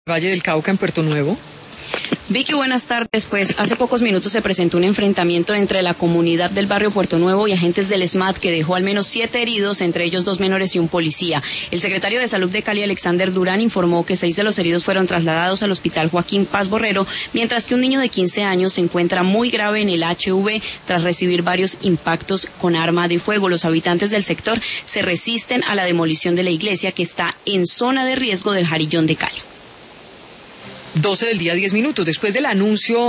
Valle del Cauca, en Puerto Nuevo. Vicky, buenas tardes. Pues hace pocos minutos se presentó un enfrentamiento entre la comunidad del barrio Puerto Nuevo y agentes del SMAT que dejó al menos 7 heridos, entre ellos 2 menores y un policía. El secretario de Salud de Cali, Alexander Durán, informó que 6 de los heridos fueron trasladados al hospital Joaquín Paz Borrero, mientras que un niño de 15 años se encuentra muy grave en el HV tras recibir varios impactos con arma de fuego. Los habitantes del sector se resisten a la demolición de la iglesia, que está en zona de riesgo del Jarillón de Cali. 12 del día, 10 minutos. Después del anuncio